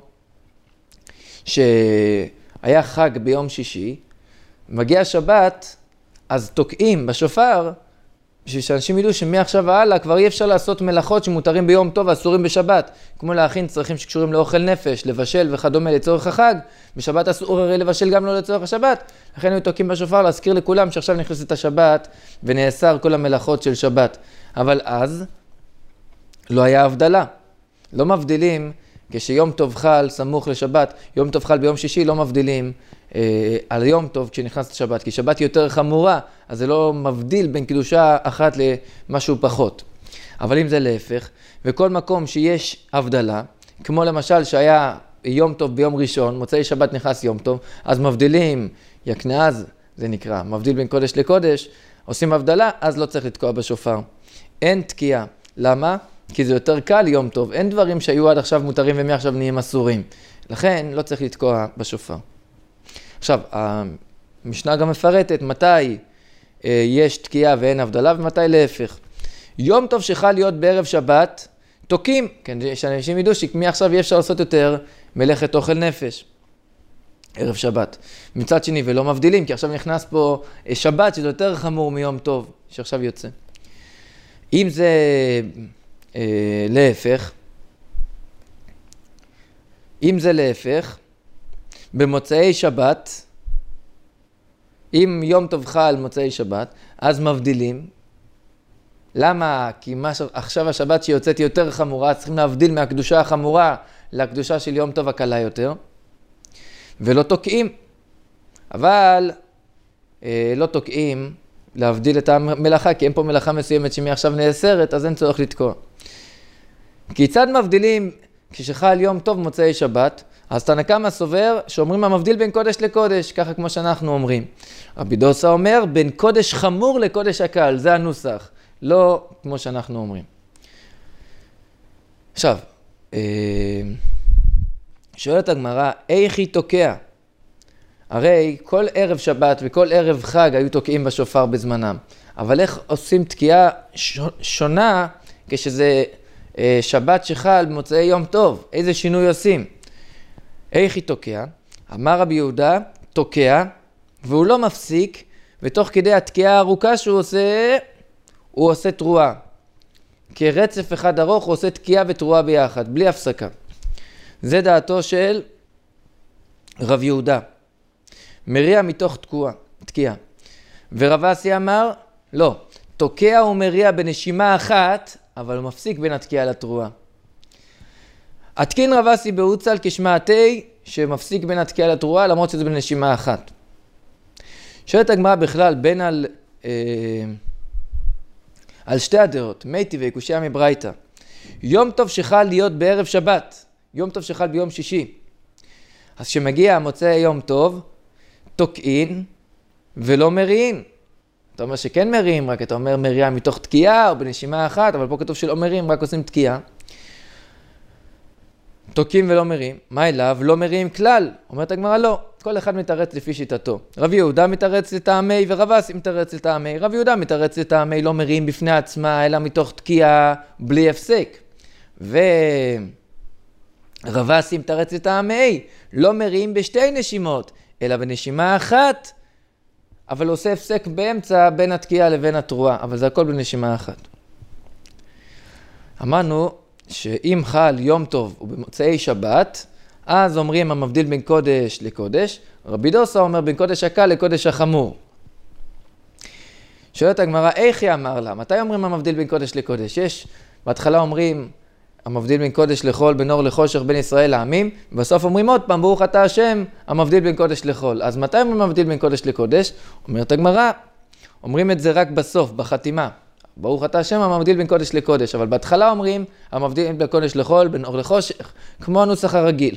שהיה חג ביום שישי, מגיע שבת, אז תוקעים בשופר, בשביל שאנשים ידעו שמעכשיו והלאה כבר אי אפשר לעשות מלאכות שמותרים ביום טוב ואסורים בשבת, כמו להכין צרכים שקשורים לאוכל נפש, לבשל וכדומה לצורך החג, בשבת אסור הרי לבשל גם לא לצורך השבת, לכן היו תוקעים בשופר להזכיר לכולם שעכשיו נכנסת השבת ונאסר כל המלאכות של שבת. אבל אז לא היה הבדלה, לא מבדילים כשיום טוב חל סמוך לשבת, יום טוב חל ביום שישי לא מבדילים על יום טוב כשנכנסת שבת, כי שבת יותר חמורה, אז זה לא מבדיל בין קדושה אחת למשהו פחות. אבל אם זה להפך, וכל מקום שיש הבדלה, כמו למשל שהיה יום טוב ביום ראשון, מוצאי שבת נכנס יום טוב, אז מבדילים, יקנאז זה נקרא, מבדיל בין קודש לקודש, עושים הבדלה, אז לא צריך לתקוע בשופר. אין תקיעה. למה? כי זה יותר קל יום טוב. אין דברים שהיו עד עכשיו מותרים ומעכשיו נהיים אסורים. לכן לא צריך לתקוע בשופר. עכשיו, המשנה גם מפרטת מתי יש תקיעה ואין הבדלה ומתי להפך. יום טוב שחל להיות בערב שבת, תוקים, כן, שאנשים ידעו שמעכשיו אי אפשר לעשות יותר מלאכת אוכל נפש. ערב שבת. מצד שני, ולא מבדילים, כי עכשיו נכנס פה שבת שזה יותר חמור מיום טוב שעכשיו יוצא. אם זה להפך, במוצאי שבת, אם יום טוב חל מוצאי שבת, אז מבדילים. למה? כי עכשיו השבת שיוצאת יותר חמורה, צריכים להבדיל מהקדושה החמורה לקדושה של יום טוב הקלה יותר, ולא תוקעים. אבל לא תוקעים להבדיל את המלאכה, כי אין פה מלאכה מסוימת שמעכשיו נאסרת, אז אין צורך לתקוע. כיצד מבדילים כשחל יום טוב מוצאי שבת? אז תנא קמא סובר שאומרים המבדיל בין קודש לקודש, ככה כמו שאנחנו אומרים. רבי דוסא אומר בין קודש חמור לקודש הקל, זה הנוסח, לא כמו שאנחנו אומרים. עכשיו, שואלת הגמרא, איך היא תוקע? הרי כל ערב שבת וכל ערב חג היו תוקעים בשופר בזמנם. אבל איך עושים תקיעה שונה כשזה שבת שחל במוצאי יום טוב? איזה שינוי עושים? איך היא תוקע? אמר רבי יהודה, תוקע, והוא לא מפסיק, ותוך כדי התקיעה הארוכה שהוא עושה, הוא עושה תרועה. כרצף אחד ארוך הוא עושה תקיעה ותרועה ביחד, בלי הפסקה. זה דעתו של רב יהודה, מריע מתוך תקיעה. ורב אסי אמר, לא, תוקע ומריע בנשימה אחת, אבל הוא מפסיק בין התקיעה לתרועה. התקין רב אסי בהוצל כשמעתי, שמפסיק בין התקיעה לתרועה, למרות שזה בנשימה אחת. שואלת הגמרא בכלל בין על שתי הדעות, מייטי וקושיה מברייתא. יום טוב שחל להיות בערב שבת, יום טוב שחל ביום שישי. אז כשמגיע מוצא יום טוב, תוקעין ולא מריעים. אתה אומר שכן מריעים, רק אתה אומר מריעה מתוך תקיעה או בנשימה אחת, אבל פה כתוב שלא מריעים, רק עושים תקיעה. תוקעים ולא מריעים. מה אליו? לא מריעים כלל. אומרת הגמרא לא. כל אחד מתרץ לפי שיטתו. רב יהודה מתרץ לטעמי ורב אסי מתרץ לטעמי. רב יהודה מתרץ לטעמי לא מריעים בפני עצמה, אלא מתוך תקיעה בלי הפסק. ורב אסי מתרץ לטעמי, לא מריעים בשתי נשימות, אלא בנשימה אחת, אבל הוא עושה הפסק באמצע בין התקיעה לבין התרועה, אבל זה הכל בנשימה אחת. אמרנו שאם חל יום טוב ובמוצאי שבת, אז אומרים המבדיל בין קודש לקודש. רבי דוסה אומר בין קודש הקל לקודש החמור. שואלת הגמרא, איך היא אמר לה? מתי אומרים המבדיל בין קודש לקודש? בהתחלה אומרים המבדיל בין קודש לחול, בין אור לחושך, בין ישראל לעמים, ובסוף אומרים עוד פעם, ברוך אתה השם, המבדיל בין קודש לחול. אז מתי אומרים המבדיל בין קודש לקודש? אומרת הגמרא, אומרים את זה רק בסוף, בחתימה. ברוך אתה השם, המבדיל בין קודש לקודש, אבל בהתחלה אומרים המבדיל בין קודש לחול, בין אור לחושך, כמו הנוסח הרגיל.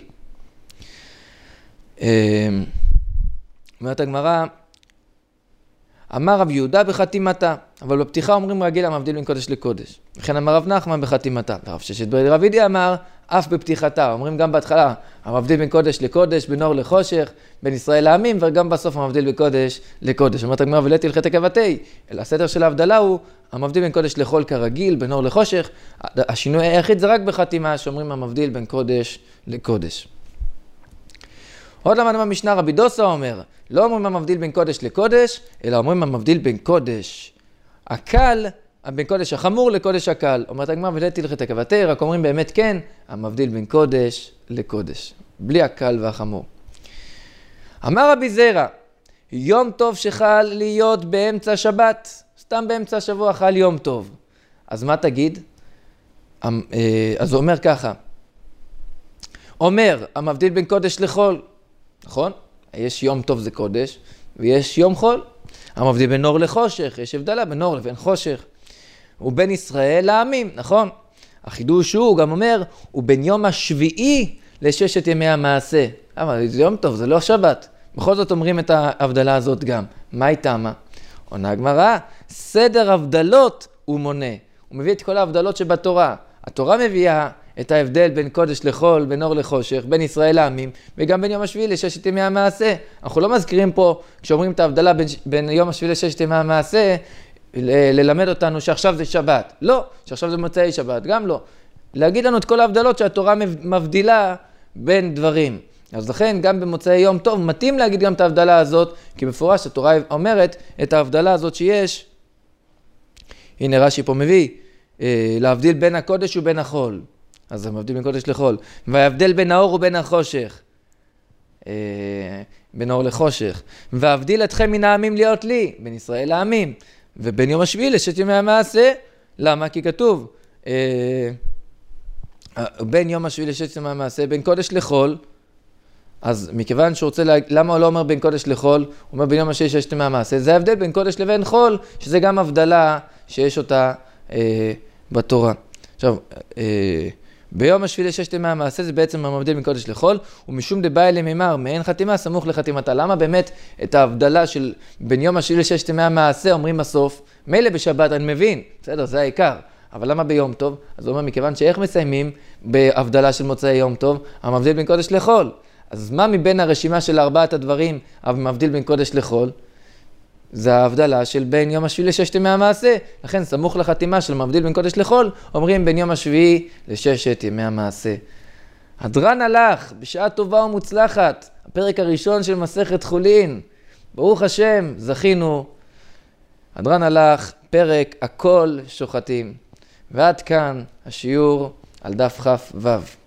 אומרת הגמרא, אמר רב יהודה בחתימתה, אבל בפתיחה אומרים רגיל המבדיל בין קודש לקודש. וכן אמר רב נחמן בחתימתה. ורב ששת ברי רבידי אמר אף בפתיחתה. אומרים גם בהתחלה המבדיל בין קודש לקודש, בין אור לחושך, בין ישראל לעמים, וגם בסוף המבדיל בין קודש לקודש. אומרת הגמרא ולא תלכי תקוותי, אלא הסדר של ההבדלה הוא המבדיל בין קודש לחול כרגיל, בין אור לחושך. השינוי היחיד זה רק בחתימה שאומרים המבדיל בין קודש לקודש. עוד למדנו במשנה רבי דוסה אומר, לא אומרים המבדיל בין קודש לקודש, אלא אומרים המבדיל בין קודש הקל, בין קודש החמור לקודש הקל. אומרת הגמרא ולא תלכי תקוותי, רק אומרים באמת כן, המבדיל בין קודש לקודש, בלי הקל והחמור. אמר רבי זרע, יום טוב שחל להיות באמצע שבת, סתם באמצע השבוע חל יום טוב. אז מה תגיד? אז הוא אומר ככה, אומר המבדיל בין קודש לחול, נכון? יש יום טוב זה קודש, ויש יום חול. המבדיל בין אור לחושך, יש הבדלה בין אור לבין חושך. הוא בין ישראל לעמים, נכון? החידוש הוא גם אומר, הוא בין יום השביעי לששת ימי המעשה. אבל זה יום טוב, זה לא שבת. בכל זאת אומרים את ההבדלה הזאת גם. מה היא טעמה? עונה הגמרא, סדר הבדלות הוא מונה. הוא מביא את כל ההבדלות שבתורה. התורה מביאה את ההבדל בין קודש לחול, בין אור לחושך, בין ישראל לעמים, וגם בין יום השביעי לששת ימי המעשה. אנחנו לא מזכירים פה, כשאומרים את ההבדלה בין יום השביעי לששת ימי המעשה, ללמד אותנו שעכשיו זה שבת. לא, שעכשיו זה מוצאי שבת, גם לא. להגיד לנו את כל ההבדלות שהתורה מבדילה בין דברים. אז לכן גם במוצאי יום טוב מתאים להגיד גם את ההבדלה הזאת, כי בפורש התורה אומרת את ההבדלה הזאת שיש. הנה רש"י פה מביא, להבדיל בין הקודש ובין החול. אז זה מבדיל בין קודש לחול. וההבדל בין האור ובין החושך. בין אור לחושך. והבדיל אתכם מן העמים להיות לי, בין ישראל לעמים. ובין יום השביעי לששת ימי המעשה. למה? כי כתוב, בין יום השביעי לששת ימי המעשה, בין קודש לחול. אז מכיוון שהוא רוצה למה הוא לא אומר בין קודש לחול? הוא אומר בין יום השביעי לששת ימי המעשה. זה ההבדל בין קודש לבין חול, שזה גם הבדלה שיש אותה בתורה. עכשיו, ביום השביעי לששת ימי המעשה זה בעצם המבדיל בין קודש לחול, ומשום דבאי למימר, מעין חתימה סמוך לחתימתה. למה באמת את ההבדלה של בין יום השביעי לששת ימי המעשה אומרים בסוף? מילא בשבת אני מבין, בסדר, זה העיקר. אבל למה ביום טוב? אז הוא אומר מכיוון שאיך מסיימים בהבדלה של מוצאי יום טוב? המבדיל בין קודש לחול. אז מה מבין הרשימה של ארבעת הדברים המבדיל בין קודש לחול? זה ההבדלה של בין יום השביעי לששת ימי המעשה. לכן סמוך לחתימה של מבדיל בין קודש לחול, אומרים בין יום השביעי לששת ימי המעשה. הדרן הלך בשעה טובה ומוצלחת, הפרק הראשון של מסכת חולין. ברוך השם, זכינו. הדרן הלך, פרק הכל שוחטים. ועד כאן השיעור על דף כ"ו.